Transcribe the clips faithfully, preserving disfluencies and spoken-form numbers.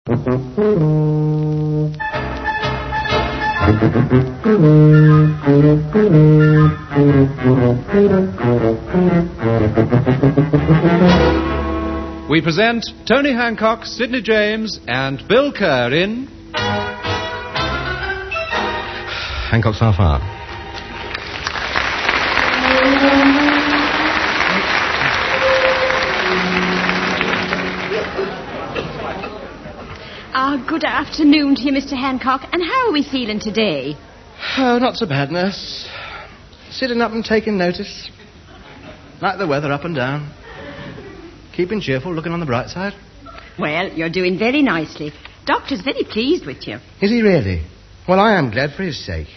We present Tony Hancock, Sidney James, and Bill Kerr in Hancock's Half Hour. Ah, good afternoon to you, Mister Hancock. And how are we feeling today? Oh, not so bad, nurse. Sitting up and taking notice. Like the weather up and down. Keeping cheerful, looking on the bright side. Well, you're doing very nicely. Doctor's very pleased with you. Is he really? Well, I am glad for his sake.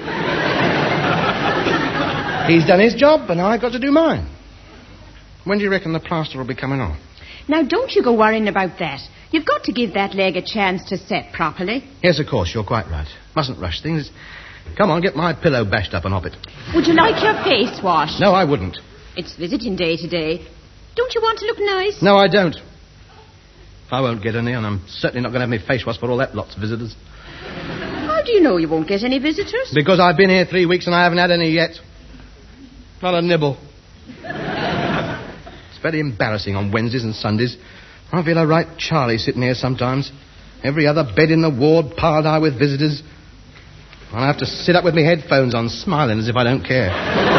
He's done his job, and I've got to do mine. When do you reckon the plaster will be coming off? Now, don't you go worrying about that. You've got to give that leg a chance to set properly. Yes, of course, you're quite right. Mustn't rush things. Come on, get my pillow bashed up and hop it. Would you like your face washed? No, I wouldn't. It's visiting day today. Don't you want to look nice? No, I don't. I won't get any, and I'm certainly not going to have my face washed for all that lot's of visitors. How do you know you won't get any visitors? Because I've been here three weeks and I haven't had any yet. Not a nibble. It's very embarrassing on Wednesdays and Sundays. I feel a right Charlie sitting here sometimes. Every other bed in the ward piled high with visitors. And I have to sit up with my headphones on, smiling as if I don't care.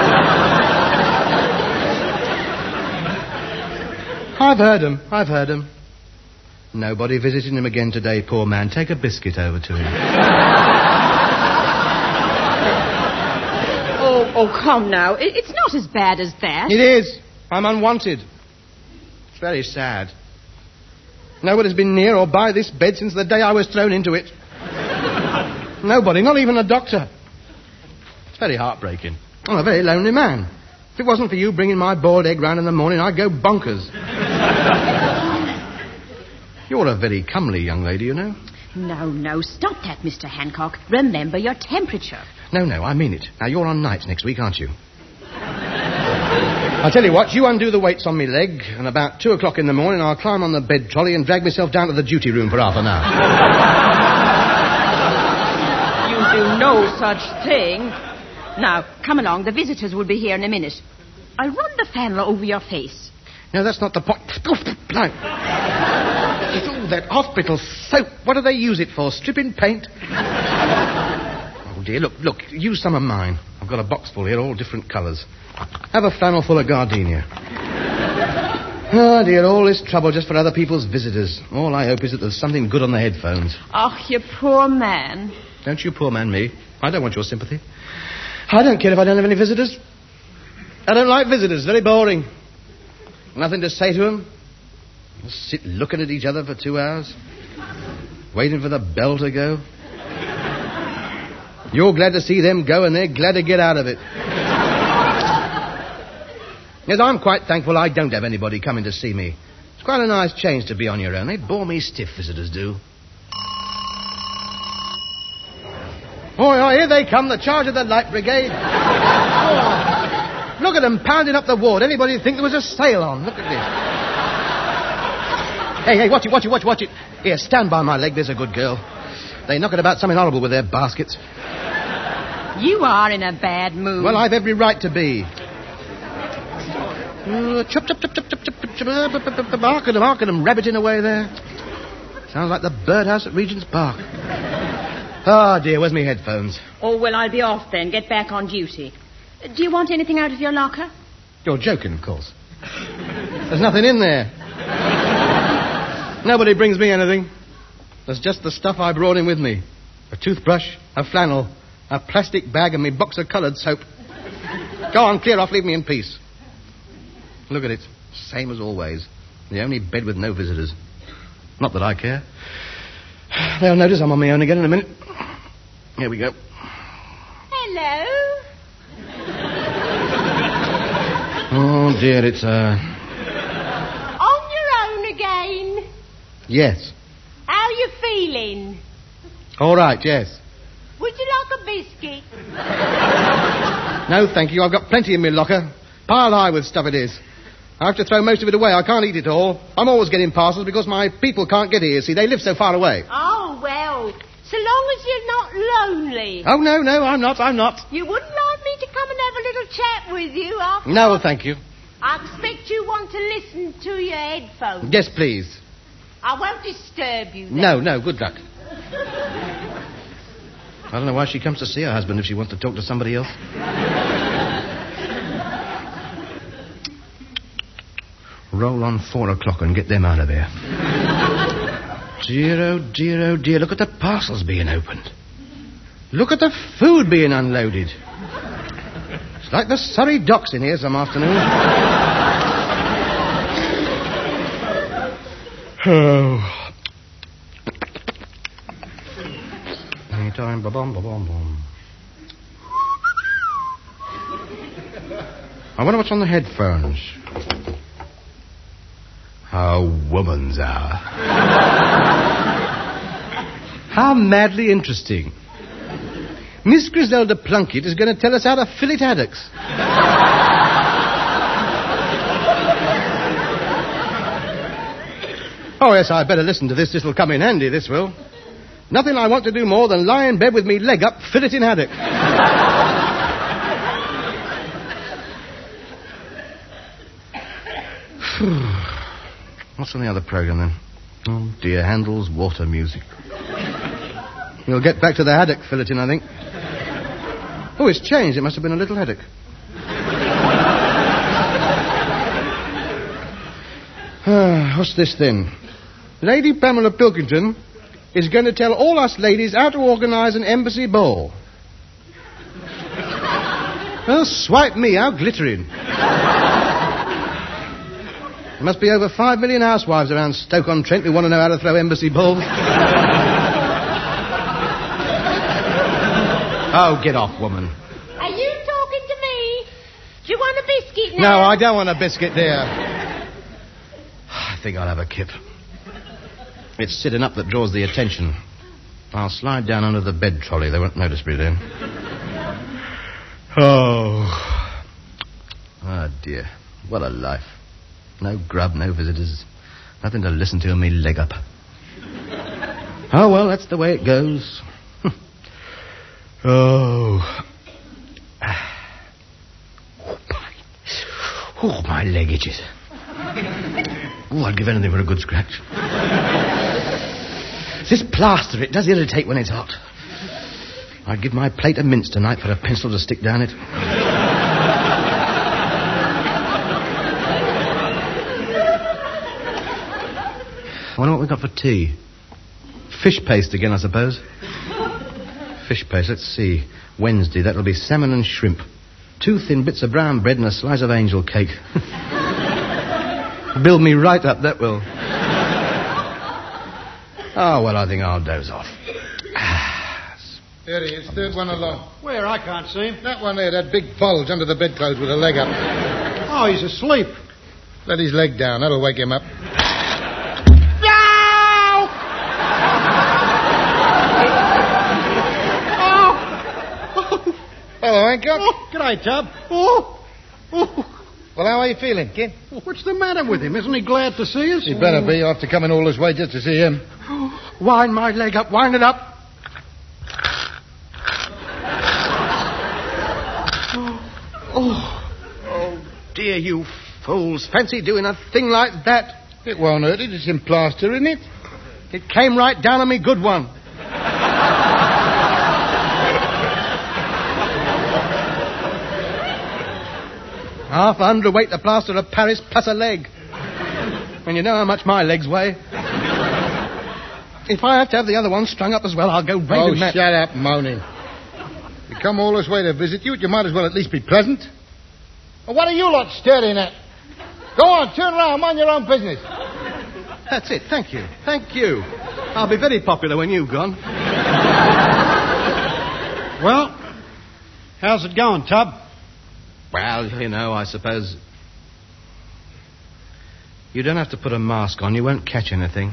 I've heard him. I've heard him. Nobody visiting him again today, poor man. Take a biscuit over to him. oh, oh, come now. It, it's not as bad as that. It is. I'm unwanted. It's very sad. Nobody's been near or by this bed since the day I was thrown into it. Nobody, not even a doctor. It's very heartbreaking. I'm a very lonely man. If it wasn't for you bringing my boiled egg round in the morning, I'd go bonkers. You're a very comely young lady, you know. No, no, stop that, Mister Hancock. Remember your temperature. No, no, I mean it. Now, you're on nights next week, aren't you? I'll tell you what, you undo the weights on me leg, and about two o'clock in the morning I'll climb on the bed trolley and drag myself down to the duty room for half an hour. You do no such thing. Now, come along. The visitors will be here in a minute. I'll run the flannel over your face. No, that's not the point. No. It's all that hospital soap. What do they use it for? Stripping paint? Oh, dear, look, look, use some of mine. I've got a box full here, all different colours. Have a flannel full of gardenia. Oh, dear, all this trouble just for other people's visitors. All I hope is that there's something good on the headphones. Oh, you poor man. Don't you poor man me. I don't want your sympathy. I don't care if I don't have any visitors. I don't like visitors. Very boring. Nothing to say to them. Just sit looking at each other for two hours. Waiting for the bell to go. You're glad to see them go and they're glad to get out of it. Yes, I'm quite thankful I don't have anybody coming to see me. It's quite a nice change to be on your own. They bore me stiff, visitors do. Oh, oh, here they come, the charge of the Light Brigade. Oh, look at them pounding up the ward. Anybody think there was a sale on? Look at this. Hey, hey, watch it, watch it, watch it, watch it. Here, stand by my leg, there's a good girl. They knock it about something horrible with their baskets. You are in a bad mood. Well, I've every right to be. Uh, chop, chop, chop, chop, chop, chop, chop, chop, bark at them, bark at them, rabbiting away there. Sounds like the birdhouse at Regent's Park. Oh, dear, where's my headphones? Oh, well, I'll be off then. Get back on duty. Do you want anything out of your locker? You're joking, of course. There's nothing in there. Nobody brings me anything. There's just the stuff I brought in with me. A toothbrush, a flannel, a plastic bag and me box of coloured soap. Go on, clear off, leave me in peace. Look at it. Same as always. The only bed with no visitors. Not that I care. They'll notice I'm on my own again in a minute. Here we go. Hello. Oh, dear, it's, uh... On your own again? Yes. How you feeling? All right, yes. Would you like a biscuit? No, thank you. I've got plenty in my locker. Pile high with stuff it is. I have to throw most of it away. I can't eat it all. I'm always getting parcels because my people can't get here. See, they live so far away. Oh, well, so long as you're not lonely. Oh, no, no, I'm not, I'm not. You wouldn't like me to come and have a little chat with you after... No, thank you. I expect you want to listen to your headphones. Yes, please. I won't disturb you then. No, no, good luck. I don't know why she comes to see her husband if she wants to talk to somebody else. Roll on four o'clock and get them out of there. Dear, oh dear, oh dear, look at the parcels being opened. Look at the food being unloaded. It's like the Surrey docks in here some afternoon. Oh. Anytime, ba-bum, ba-bum, bum. I wonder what's on the headphones. How woman's hour. How madly interesting. Miss Griselda Plunkett is going to tell us how to fillet haddocks. Oh, yes, I better listen to this. This will come in handy, this will. Nothing I want to do more than lie in bed with me leg up, filleting haddock. What's on the other programme, then? Oh, dear, Handel's water music. We'll get back to the haddock filleting, I think. Oh, it's changed. It must have been a little haddock. Ah, what's this, then? Lady Pamela Pilkington is going to tell all us ladies how to organise an embassy ball. Well, swipe me, how glittering. There must be over five million housewives around Stoke-on-Trent who want to know how to throw embassy balls. Oh, get off, woman. Are you talking to me? Do you want a biscuit now? No, I don't want a biscuit, dear. I think I'll have a kip. It's sitting up that draws the attention. I'll slide down under the bed trolley. They won't notice me then. Oh. Oh, dear. What a life. No grub, no visitors. Nothing to listen to and me leg up. Oh, well, that's the way it goes. Oh. Oh, my, oh, my leg itches. Oh, I'd give anything for a good scratch. This plaster, it does irritate when it's hot. I'd give my plate of mince tonight for a pencil to stick down it. I wonder what we've got for tea. Fish paste again, I suppose. Fish paste, let's see. Wednesday, that'll be salmon and shrimp. Two thin bits of brown bread and a slice of angel cake. Build me right up, that will. Oh, well, I think I'll doze off. There he is, third one along. Where? I can't see him. That one there, that big bulge under the bedclothes with a leg up. Oh, he's asleep. Let his leg down, that'll wake him up. Hello, Hancock. Oh, g'day, Tub. Oh, oh. Well, how are you feeling, kid? Well, what's the matter with him? Isn't he glad to see us? He better be after coming all this way just to see him. Wind my leg up, wind it up. Oh, oh dear, you fools. Fancy doing a thing like that. It won't hurt it. It's in plaster, isn't it? It came right down on me, good one. Half a hundredweight the plaster of Paris plus a leg. And you know how much my legs weigh. If I have to have the other one strung up as well, I'll go raving Oh, mad. shut up, moaning. We come all this way to visit you, you might as well at least be pleasant. Well, what are you lot staring at? Go on, turn around, mind your own business. That's it, thank you, thank you. I'll be very popular when you've gone. Well, how's it going, Tub? Well, you know, I suppose... You don't have to put a mask on. You won't catch anything.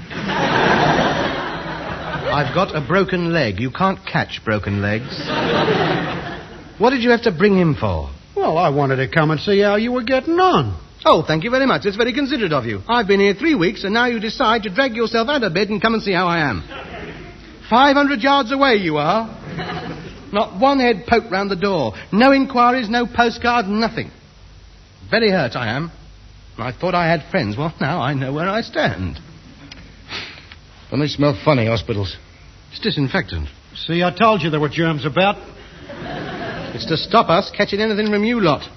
I've got a broken leg. You can't catch broken legs. What did you have to bring him for? Well, I wanted to come and see how you were getting on. Oh, thank you very much. It's very considerate of you. I've been here three weeks, and now you decide to drag yourself out of bed and come and see how I am. Five hundred yards away you are. Not one head poked round the door. No inquiries, no postcard, nothing. Very hurt I am. I thought I had friends. Well, now I know where I stand. Don't they smell funny, hospitals? It's disinfectant. See, I told you there were germs about. It's to stop us catching anything from you lot.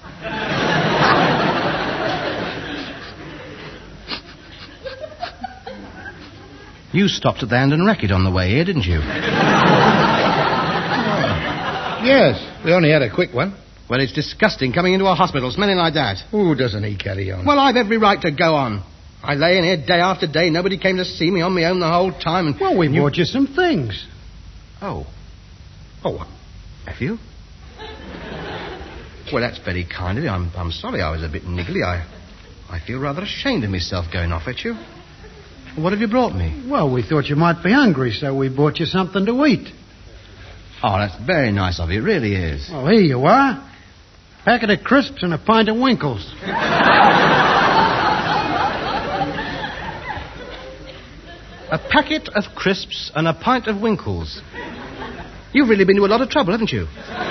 You stopped at the Hand and Racket on the way here, didn't you? Yes, we only had a quick one. Well, it's disgusting coming into a hospital smelling like that. Ooh, doesn't he carry on? Well, I've every right to go on. I lay in here day after day. Nobody came to see me on my own the whole time. And Well, we you... bought you some things. Oh. Oh, have you? Well, that's very kind of you. I'm, I'm sorry I was a bit niggly. I, I feel rather ashamed of myself going off at you. What have you brought me? Well, we thought you might be hungry, so we bought you something to eat. Oh, that's very nice of you. It really is. Well, here you are. Packet of crisps and a pint of Winkles. A packet of crisps and a pint of Winkles. You've really been to a lot of trouble, haven't you?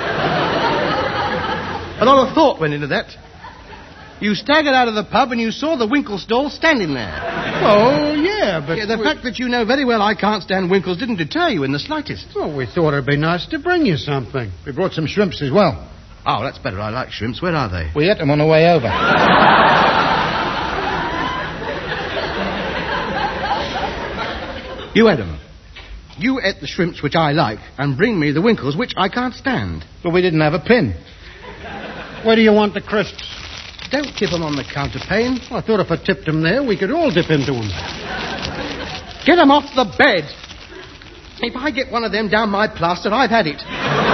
A lot of thought went into that. You staggered out of the pub and you saw the Winkle stall standing there. Oh, yeah, but... Yeah, the we... fact that you know very well I can't stand Winkles didn't deter you in the slightest. Well, we thought it'd be nice to bring you something. We brought some shrimps as well. Oh, that's better. I like shrimps. Where are they? We ate them on the way over. You ate them. You ate the shrimps, which I like, and bring me the Winkles, which I can't stand. But we didn't have a pin. Where do you want the crisps? Don't tip them on the counter pane. Well, I thought if I tipped them there, we could all dip into them. Get them off the bed. If I get one of them down my plaster, I've had it.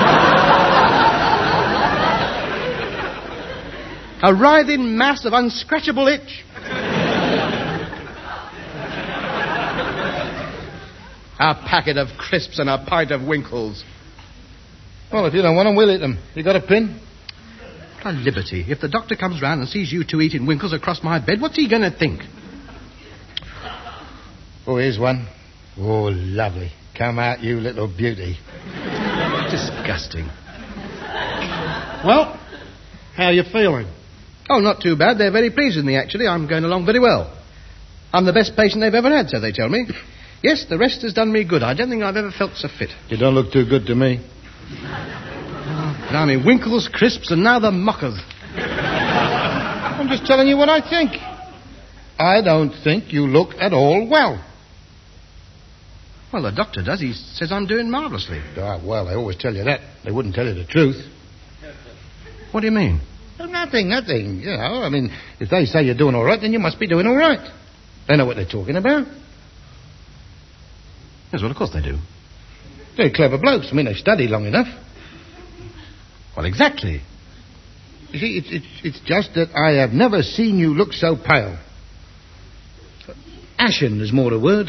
A writhing mass of unscratchable itch. A packet of crisps and a pint of Winkles. Well, if you don't want them, we'll eat them. You got a pin? A liberty. If the doctor comes round and sees you two eating Winkles across my bed, what's he going to think? Oh, here's one. Oh, lovely. Come out, you little beauty. Disgusting. Well, how you feeling? Oh, not too bad. They're very pleased with me, actually. I'm going along very well. I'm the best patient they've ever had, so they tell me. Yes, the rest has done me good. I don't think I've ever felt so fit. You don't look too good to me. Now, I mean, Winkles, crisps, and now the mockers. I'm just telling you what I think. I don't think you look at all well. Well, the doctor does. He says I'm doing marvellously. Ah, well, they always tell you that. They wouldn't tell you the truth. What do you mean? Oh, nothing, nothing. You know, I mean, if they say you're doing all right, then you must be doing all right. They know what they're talking about. Yes, well, of course they do. They're clever blokes. I mean, they study long enough. Well, exactly. You see, it's, it's, it's just that I have never seen you look so pale. Ashen is more the word.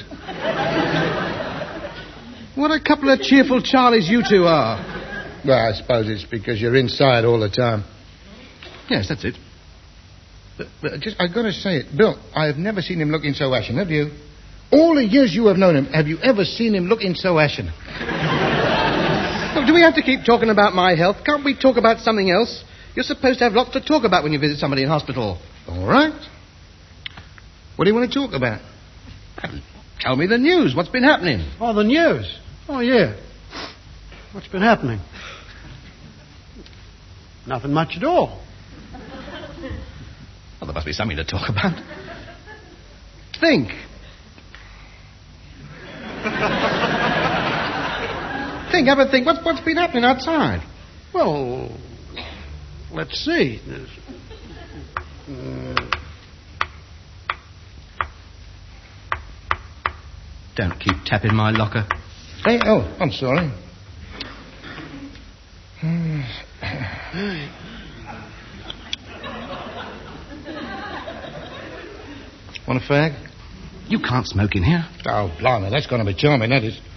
What a couple of cheerful Charlies you two are. Well, I suppose it's because you're inside all the time. Yes, that's it. But, but just, I've got to say it. Bill, I have never seen him looking so ashen, have you? All the years you have known him, have you ever seen him looking so ashen? Look, do we have to keep talking about my health? Can't we talk about something else? You're supposed to have lots to talk about when you visit somebody in hospital. All right. What do you want to talk about? Tell me the news. What's been happening? Oh, the news. Oh, yeah. What's been happening? Nothing much at all. Well, there must be something to talk about. Think. Think, have a think. What's, what's been happening outside? Well, let's see. Uh... Don't keep tapping my locker. Hey, oh, I'm sorry. Want a fag? You can't smoke in here. Oh, blimey, that's going to be charming, that is.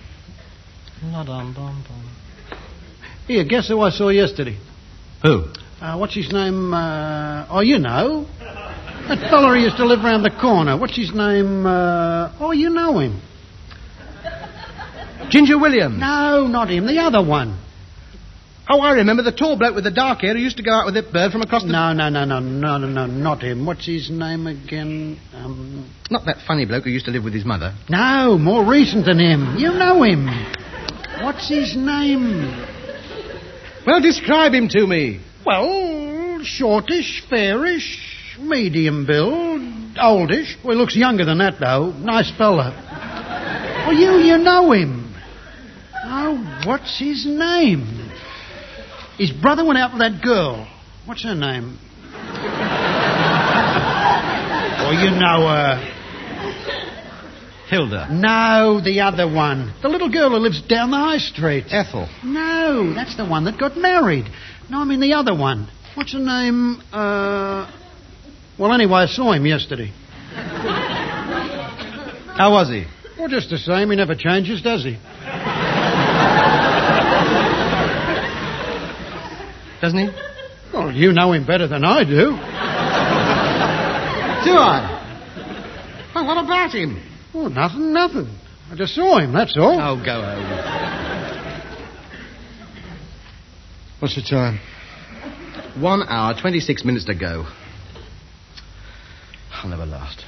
Here, guess who I saw yesterday? Who? Uh, what's his name? Uh, oh, you know. That fella who used to live round the corner. What's his name? Uh... Oh, you know him. Ginger Williams. No, not him. The other one. Oh, I remember the tall bloke with the dark hair who used to go out with that bird from across the... No, no, no, no, no, no, no, not him. What's his name again? Um... Not that funny bloke who used to live with his mother. No, more recent than him. You know him. What's his name? Well, describe him to me. Well, shortish, fairish, medium build, oldish. Well, he looks younger than that, though. Nice fella. Well, you, you know him. Oh, what's his name? His brother went out with that girl. What's her name? Oh, you know her. Hilda. No, the other one. The little girl who lives down the high street. Ethel. No, that's the one that got married. No, I mean the other one. What's her name? Uh... Well, anyway, I saw him yesterday. How was he? Well, just the same. He never changes, does he? Doesn't he? Well, you know him better than I do. Do I? Well, what about him? Oh, nothing, nothing. I just saw him, that's all. Oh, go home. What's the time? One hour, twenty-six minutes to go. I'll never last.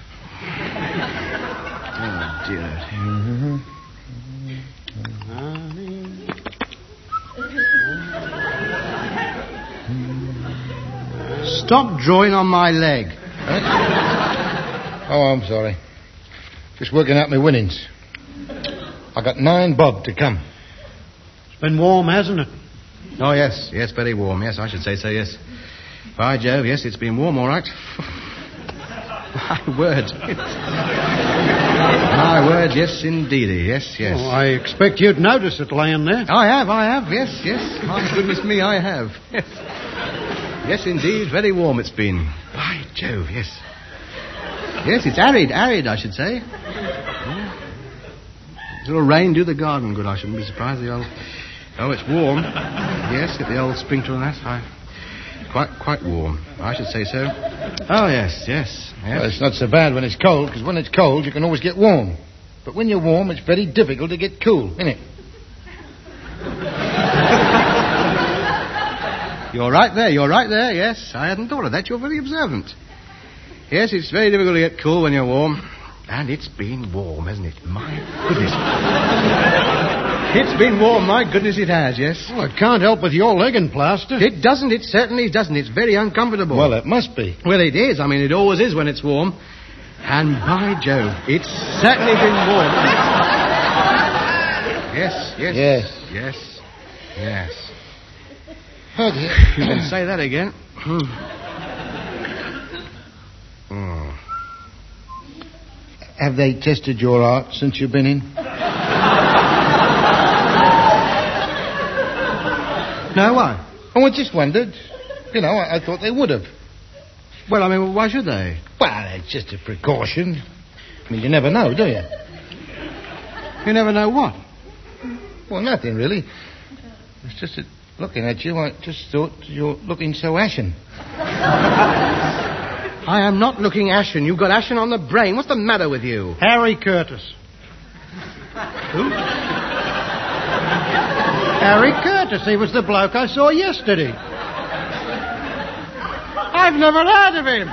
Oh, dear. Stop drawing on my leg. Oh, I'm sorry. Just working out my winnings. I got nine bob to come. It's been warm, hasn't it? Oh, yes. Yes, very warm. Yes, I should say so, yes. By Jove, yes, it's been warm, all right. My word. My word, yes, indeedy. Yes, yes. Oh, I expect you'd notice it laying there. I have, I have. Yes, yes. My goodness me, I have. Yes. Yes, indeed. Very warm it's been. By Jove, yes. Yes, it's arid, arid, I should say. Yeah. A little rain do the garden good, I shouldn't be surprised. The old... Oh, it's warm. Yes, get the old sprinkler and that. I... Quite, quite warm. I should say so. Oh, yes, yes, yes. Well, it's not so bad when it's cold, because when it's cold, you can always get warm. But when you're warm, it's very difficult to get cool, isn't it? You're right there, you're right there, yes. I hadn't thought of that. You're very observant. Yes, it's very difficult to get cool when you're warm. And it's been warm, hasn't it? My goodness. It's been warm, my goodness it has, yes. Well, it can't help with your leg and plaster. It doesn't, it certainly doesn't. It's very uncomfortable. Well, it must be. Well, it is. I mean, it always is when it's warm. And by Jove, it's certainly been warm. Yes, yes. Yes. Yes. Yes. Oh, dear. You can say that again. Hmm. Hmm. Have they tested your art since you've been in? No, why? Oh, I just wondered. You know, I, I thought they would have. Well, I mean, why should they? Well, it's just a precaution. I mean, you never know, do you? You never know what? Well, nothing, really. It's just that looking at you, I just thought you're looking so ashen. I am not looking ashen. You've got ashen on the brain. What's the matter with you? Harry Curtis. Who? Harry Curtis. He was the bloke I saw yesterday. I've never heard of him.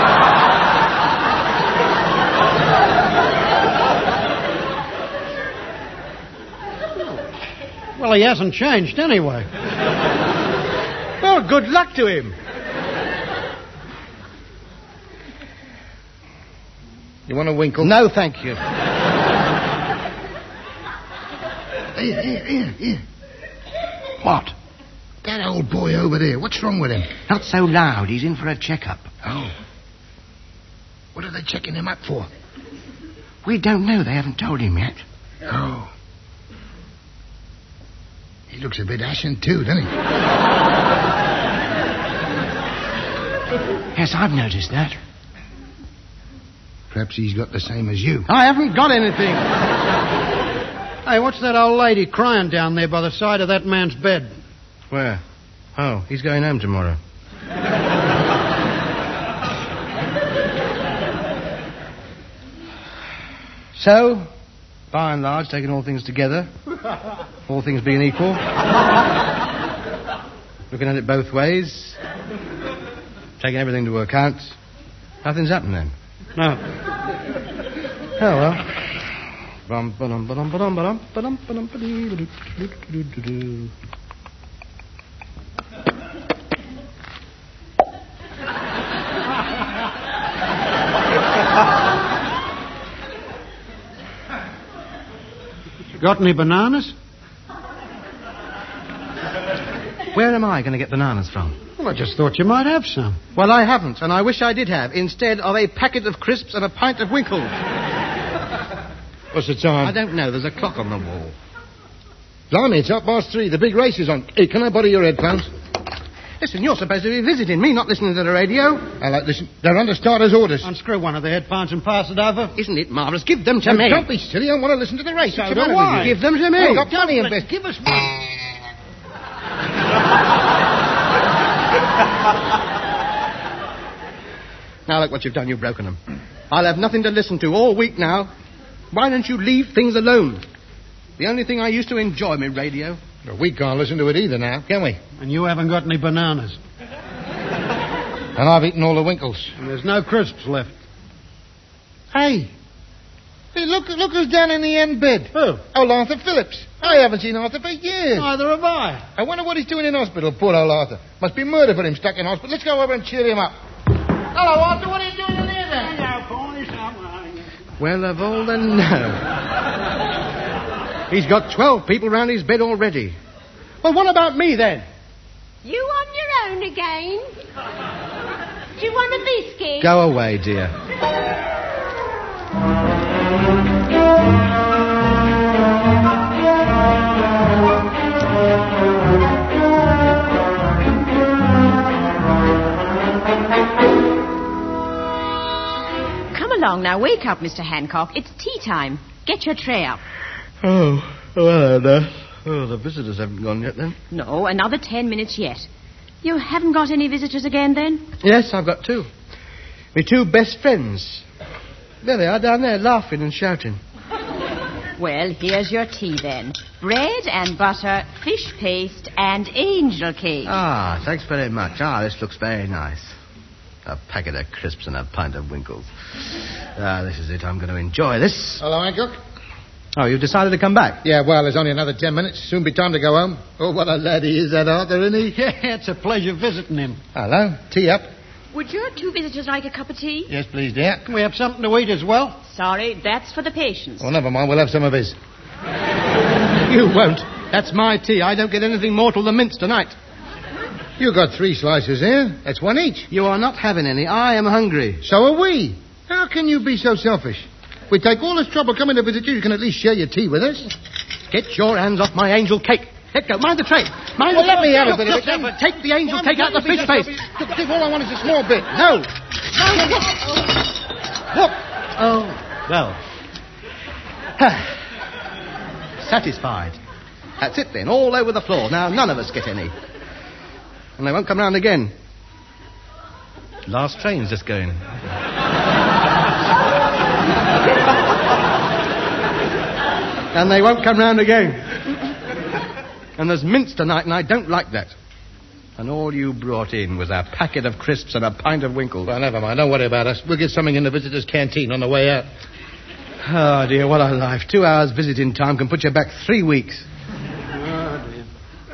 Well, he hasn't changed anyway. Well, good luck to him. You want a winkle? No, thank you. Here, here, here, here. What? That old boy over there. What's wrong with him? Not so loud. He's in for a checkup. Oh. What are they checking him up for? We don't know. They haven't told him yet. Oh. He looks a bit ashen too, doesn't he? Yes, I've noticed that. Perhaps he's got the same as you. I haven't got anything. Hey, what's that old lady crying down there by the side of that man's bed? Where? Oh, he's going home tomorrow. So, by and large, taking all things together, all things being equal, looking at it both ways, taking everything into account, nothing's happened then. No. Oh, well. Bum, ba-dum, ba-dum, ba-dum, ba-dum, ba-dum, ba-dum, ba-dee, ba-doo-doo-doo-doo-doo. Got any bananas? Where am I going to get bananas from? Well, I just thought you might have some. Well, I haven't, and I wish I did have, instead of a packet of crisps and a pint of Winkles. What's the time? I don't know. There's a clock on the wall. Blimey, it's up past three. The big race is on. Hey, can I borrow your headphones? Listen, you're supposed to be visiting me, not listening to the radio. I like listen. They're under starter's orders. Unscrew one of the headphones and pass it over. Isn't it marvellous? Give them to Oh, me. don't be silly. I want to listen to the race. So What's the do matter I. with you? Give them to me. I've got money in Let- best. Give us one. Now look what you've done. You've broken them. I'll have nothing to listen to all week now. Why don't you leave things alone? The only thing I used to enjoy, my radio. Well, we can't listen to it either now, can we? And you haven't got any bananas. And I've eaten all the Winkles. And there's no crisps left. Hey. Hey, look, look who's down in the end bed. Who? Old Arthur Phillips. I haven't seen Arthur for years. Neither have I. I wonder what he's doing in hospital, poor old Arthur. Must be murder for him stuck in hospital. Let's go over and cheer him up. Hello, Arthur. What are you doing in there then? Well, of all the no. He's got twelve people round his bed already. Well, what about me then? You on your own again? Do you want a biscuit? Go away, dear. Come along now. Wake up, Mister Hancock. It's tea time. Get your tray up. Oh, well, uh, oh, the visitors haven't gone yet, then? No, another ten minutes yet. You haven't got any visitors again, then? Yes, I've got two. My two best friends. There they are, down there, laughing and shouting. Well, here's your tea, then. Bread and butter, fish paste, and angel cake. Ah, thanks very much. Ah, this looks very nice. A packet of crisps and a pint of Winkles. Ah, this is it. I'm going to enjoy this. Hello, Hancock. Oh, you've decided to come back? Yeah, well, there's only another ten minutes. Soon be time to go home. Oh, what a lad he is, that Arthur, isn't he? Yeah, it's a pleasure visiting him. Hello. Tea up. Would your two visitors like a cup of tea? Yes, please, dear. Can we have something to eat as well? Sorry, that's for the patients. Oh, never mind. We'll have some of his. You won't. That's my tea. I don't get anything more till the mince tonight. You got three slices here. That's one each. You are not having any. I am hungry. So are we. How can you be so selfish? We take all this trouble coming to visit you. You can at least share your tea with us. Get your hands off my angel cake. Let go. Mind the tray. Mind Well, the let me have a Look, bit of look, it, then. look, Take the angel cake out the fish paste. Look, Dick, all I want is a small bit. No. Look. Oh, well. Satisfied. That's it then. All over the floor. Now, none of us get any. And they won't come round again. Last train's just going. And they won't come round again. And there's mince tonight, and I don't like that. And all you brought in was a packet of crisps and a pint of Winkles. Well, never mind. Don't worry about us. We'll get something in the visitor's canteen on the way out. Oh, dear, what a life. Two hours visiting time can put you back three weeks. Oh, dear.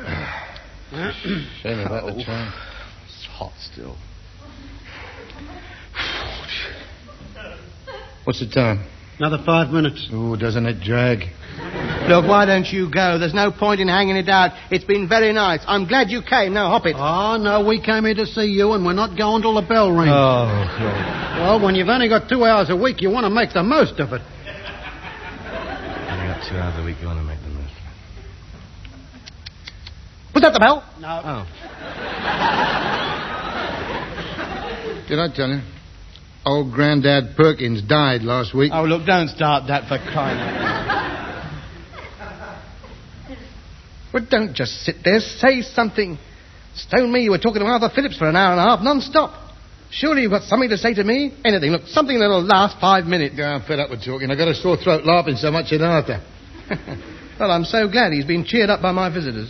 Shame about the Oh, time. it's hot still. What's the time? Another five minutes. Oh, doesn't it drag? Look, why don't you go? There's no point in hanging it out. It's been very nice. I'm glad you came. Now, hop it. Oh, no, we came here to see you, and we're not going till the bell rings. Oh, God. Well, when you've only got two hours a week, you want to make the most of it. Only got two hours a week. You want to make the most. Was that the bell? No. Oh. Did I tell you? Old Grandad Perkins died last week. Oh, look, don't start that for crying out loud. Well, don't just sit there. Say something. Stone me, you were talking to Arthur Phillips for an hour and a half non-stop. Surely you've got something to say to me? Anything. Look, something that'll last five minutes. Yeah, I'm fed up with talking. I've got a sore throat laughing so much at Arthur. Well, I'm so glad he's been cheered up by my visitors.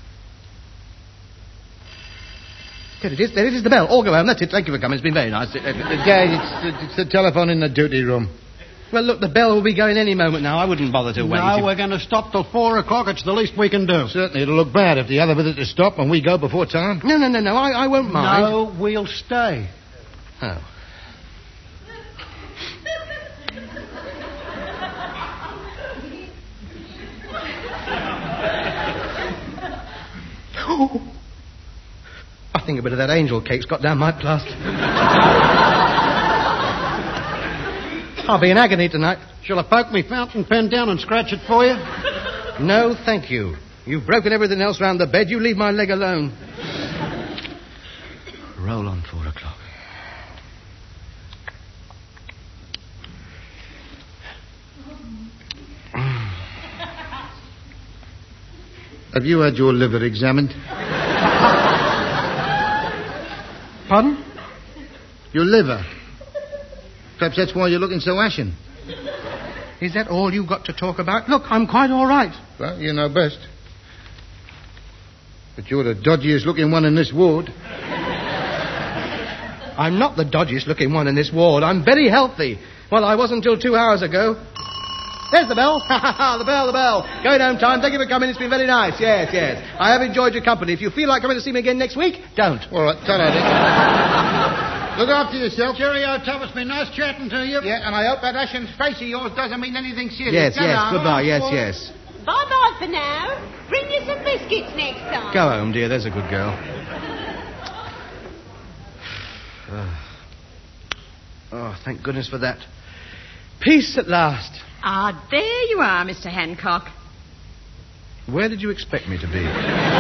There it is. There it is, the bell. All go home. That's it. Thank you for coming. It's been very nice. Uh, yeah, it's, it's the telephone in the duty room. Well, look, the bell will be going any moment now. I wouldn't bother to wait. No, we're going to stop till four o'clock. It's the least we can do. Certainly, it'll look bad if the other visitors stop and we go before time. No, no, no, no. I, I won't mind. No, we'll stay. Oh. Oh. I think a bit of that angel cake's got down my plaster. I'll be in agony tonight. Shall I poke me fountain pen down and scratch it for you? No, thank you. You've broken everything else round the bed. You leave my leg alone. Roll on four o'clock. Have you had your liver examined? Pardon? Your liver. Perhaps that's why you're looking so ashen. Is that all you've got to talk about? Look, I'm quite all right. Well, you know best. But you're the dodgiest looking one in this ward. I'm not the dodgiest looking one in this ward. I'm very healthy. Well, I wasn't until two hours ago. There's the bell. the bell, the bell. Going home time. Thank you for coming. It's been very nice. Yes, yes. I have enjoyed your company. If you feel like coming to see me again next week, don't. All right, tell her, Dick. Look after yourself. Cheerio, Tom. It's been nice chatting to you. Yeah, and I hope that ashen face of yours doesn't mean anything serious. Yes, Come yes. on. Goodbye. Yes, yes. Bye-bye for now. Bring you some biscuits next time. Go home, dear. There's a good girl. Oh, thank goodness for that. Peace at last. Ah, there you are, Mister Hancock. Where did you expect me to be?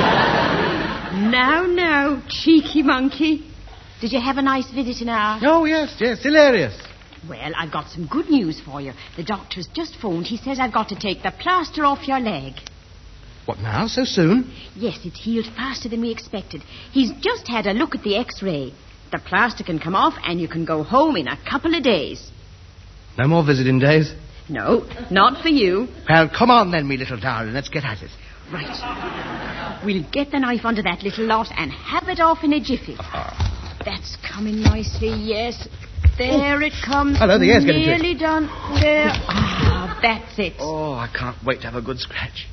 Now, now, cheeky monkey. Did you have a nice visit now? Oh, yes, yes. Hilarious. Well, I've got some good news for you. The doctor's just phoned. He says I've got to take the plaster off your leg. What now? So soon? Yes, it's healed faster than we expected. He's just had a look at the X-ray. The plaster can come off and you can go home in a couple of days. No more visiting days? No, not for you. Well, come on then, me little darling. Let's get at it. Right. We'll get the knife under that little lot and have it off in a jiffy. Uh-huh. That's coming nicely, yes. There it comes. Hello, the air's getting to it. Nearly done. There. Ah, that's it. Oh, I can't wait to have a good scratch.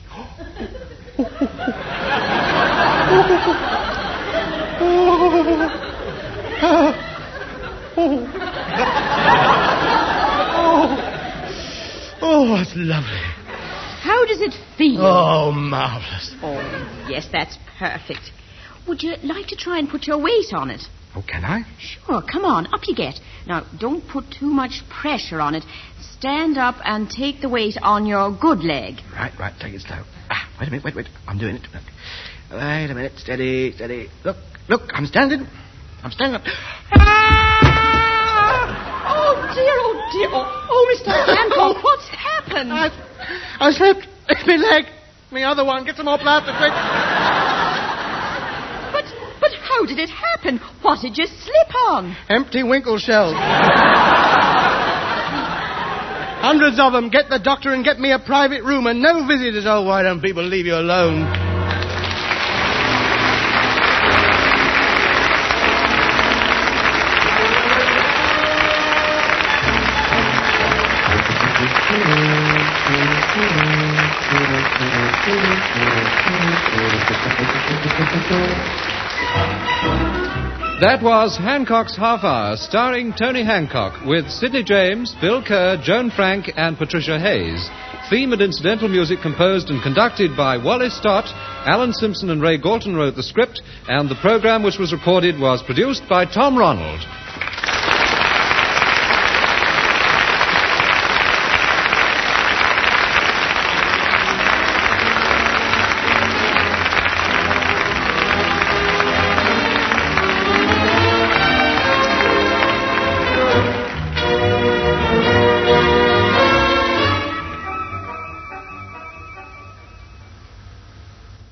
Oh, that's lovely. How does it feel? Oh, marvellous. Oh, yes, that's perfect. Would you like to try and put your weight on it? Oh, can I? Sure, come on, up you get. Now, don't put too much pressure on it. Stand up and take the weight on your good leg. Right, right, take it slow. Ah, wait a minute, wait, wait. I'm doing it. Look. Wait a minute, steady, steady. Look, look, I'm standing. I'm standing up. Ah! Oh, dear, oh, dear. Oh, oh Mister Hancock, what's happened? I, I slipped. It's my leg. My other one. Get some more plaster quick. But, but how did it happen? What did you slip on? Empty winkle shells. Hundreds of them. Get the doctor and get me a private room and no visitors. Oh, why don't people leave you alone? That was Hancock's Half Hour, starring Tony Hancock, with Sidney James, Bill Kerr, Joan Frank, and Patricia Hayes. Theme and incidental music composed and conducted by Wally Stott. Alan Simpson and Ray Galton wrote the script, and the program which was recorded was produced by Tom Ronald.